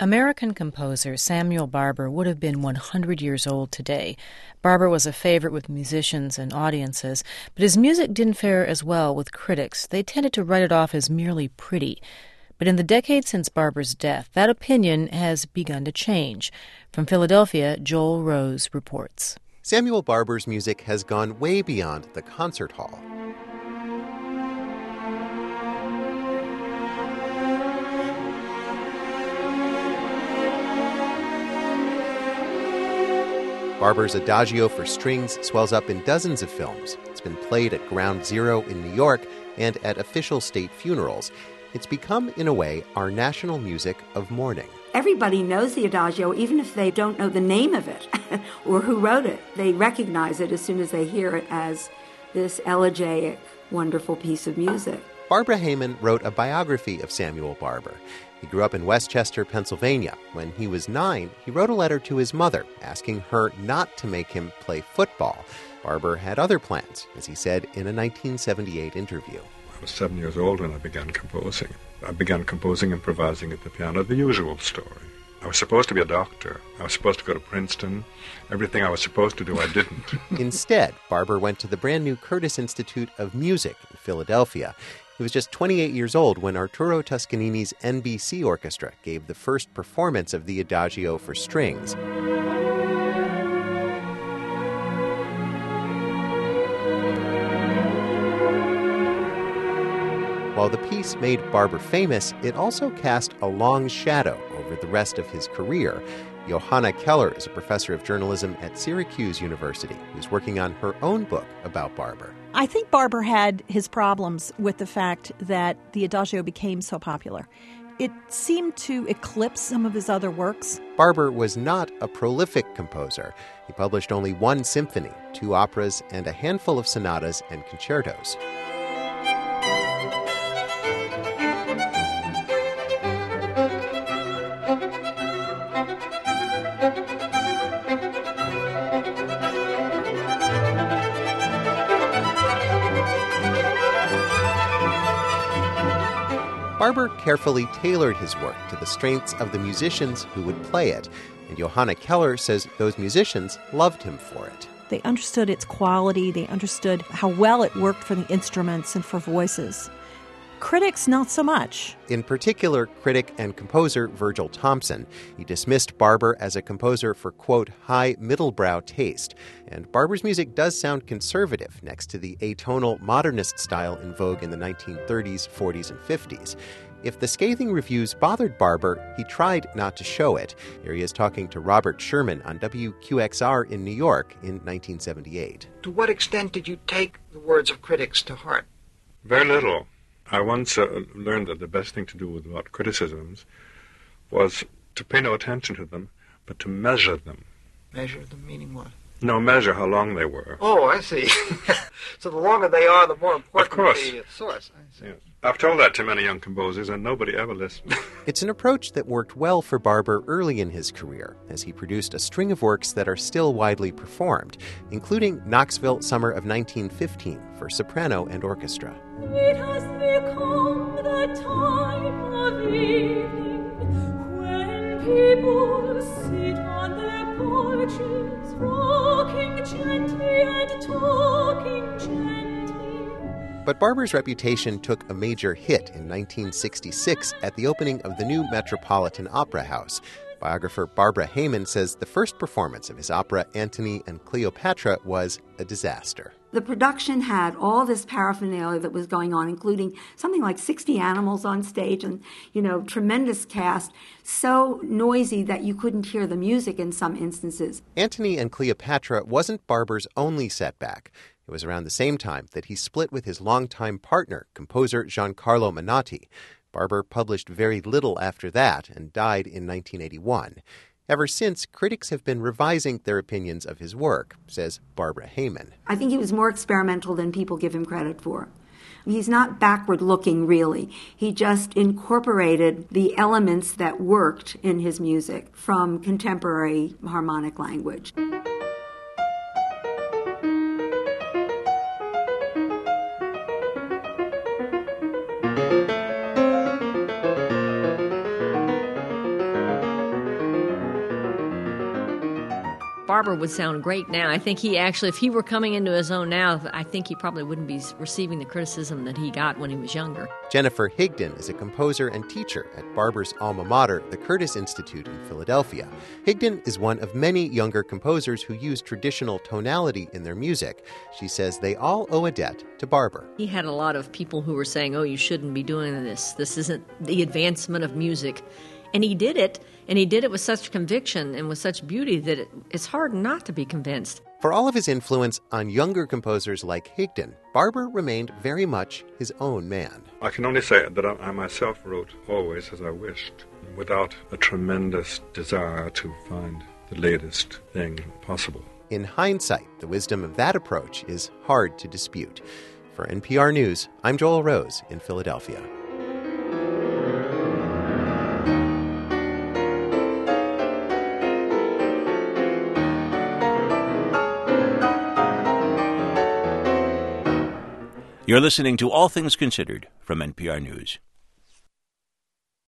American composer Samuel Barber would have been 100 years old today. Barber was a favorite with musicians and audiences, but his music didn't fare as well with critics. They tended to write it off as merely pretty. But in the decades since Barber's death, that opinion has begun to change. From Philadelphia, Joel Rose reports. Samuel Barber's music has gone way beyond the concert hall. Barber's Adagio for Strings swells up in dozens of films. It's been played at Ground Zero in New York and at official state funerals. It's become, in a way, our national music of mourning. Everybody knows the Adagio, even if they don't know the name of it or who wrote it. They recognize it as soon as they hear it as this elegiac, wonderful piece of music. Barbara Hayman wrote a biography of Samuel Barber. He grew up in Westchester, Pennsylvania. When he was 9, he wrote a letter to his mother asking her not to make him play football. Barber had other plans, as he said in a 1978 interview. I was 7 years old when I began composing. I began composing, improvising at the piano, the usual story. I was supposed to be a doctor. I was supposed to go to Princeton. Everything I was supposed to do, I didn't. Instead, Barber went to the brand new Curtis Institute of Music in Philadelphia. He was just 28 years old when Arturo Toscanini's NBC Orchestra gave the first performance of the Adagio for Strings. While the piece made Barber famous, it also cast a long shadow over the rest of his career. Johanna Keller is a professor of journalism at Syracuse University who's working on her own book about Barber. I think Barber had his problems with the fact that the Adagio became so popular. It seemed to eclipse some of his other works. Barber was not a prolific composer. He published only one symphony, 2 operas, and a handful of sonatas and concertos. Barber carefully tailored his work to the strengths of the musicians who would play it, and Johanna Keller says those musicians loved him for it. They understood its quality, they understood how well it worked for the instruments and for voices. Critics, not so much. In particular, critic and composer Virgil Thomson. He dismissed Barber as a composer for, quote, high middlebrow taste. And Barber's music does sound conservative next to the atonal modernist style in vogue in the 1930s, 40s, and 50s. If the scathing reviews bothered Barber, he tried not to show it. Here he is talking to Robert Sherman on WQXR in New York in 1978. To what extent did you take the words of critics to heart? Very little. I once learned that the best thing to do about criticisms was to pay no attention to them, but to measure them. Measure them, meaning what? No, measure how long they were. Oh, I see. So the longer they are, the more important of course. The source. I see. Yes. I've told that to many young composers, and nobody ever listened. It's an approach that worked well for Barber early in his career, as he produced a string of works that are still widely performed, including Knoxville Summer of 1915 for soprano and orchestra. It has become the time of evening when people sit on their porches, rocking gently and talking gently. But Barber's reputation took a major hit in 1966 at the opening of the new Metropolitan Opera House. Biographer Barbara Hayman says the first performance of his opera Antony and Cleopatra was a disaster. The production had all this paraphernalia that was going on, including something like 60 animals on stage and, tremendous cast, so noisy that you couldn't hear the music in some instances. Antony and Cleopatra wasn't Barber's only setback. It was around the same time that he split with his longtime partner, composer Giancarlo Menotti. Barber published very little after that and died in 1981. Ever since, critics have been revising their opinions of his work, says Barbara Hayman. I think he was more experimental than people give him credit for. He's not backward-looking, really. He just incorporated the elements that worked in his music from contemporary harmonic language. Barber would sound great now. I think he actually, if he were coming into his own now, I think he probably wouldn't be receiving the criticism that he got when he was younger. Jennifer Higdon is a composer and teacher at Barber's alma mater, the Curtis Institute in Philadelphia. Higdon is one of many younger composers who use traditional tonality in their music. She says they all owe a debt to Barber. He had a lot of people who were saying, oh, you shouldn't be doing this. This isn't the advancement of music. And he did it, and he did it with such conviction and with such beauty that it's hard not to be convinced. For all of his influence on younger composers like Higdon, Barber remained very much his own man. I can only say that I myself wrote always as I wished, without a tremendous desire to find the latest thing possible. In hindsight, the wisdom of that approach is hard to dispute. For NPR News, I'm Joel Rose in Philadelphia. You're listening to All Things Considered from NPR News.